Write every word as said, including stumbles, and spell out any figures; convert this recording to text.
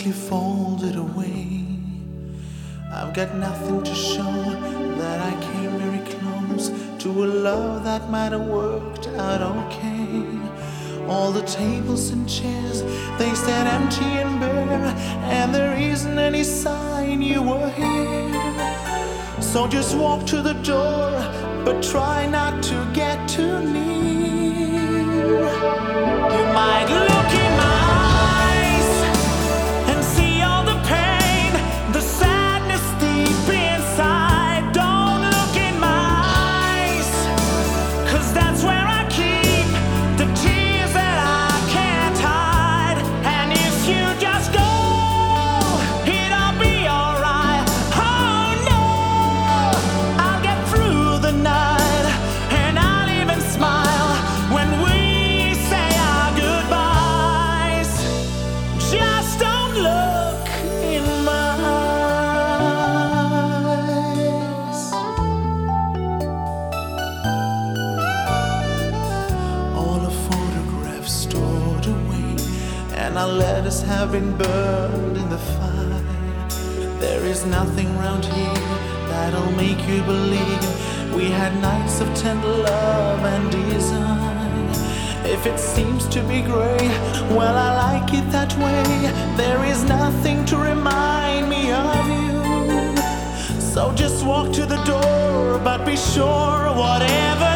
neatly folded away. I've got nothing to show that I came very close to a love that might have worked out okay. All the tables and chairs, they stand empty and bare, and there isn't any sign you were here. So just walk to the door, but try not to get too near. You might look in my eyes and see all the pain, the sadness deep inside. Don't look in my eyes, 'cause that's where I keep the tears that I can't hide. And if you just go, it'll be alright. Oh no, I'll get through the night, and I'll even smile when we say our goodbyes. Just don't look in my eyes. All the photographs stored away, and our letters have been burned in the fire. There is nothing round here that'll make you believe we had nights of tender love and design. If it seems to be gray, well, I like it that way. There is nothing to remind me of you. So just walk to the door, but be sure whatever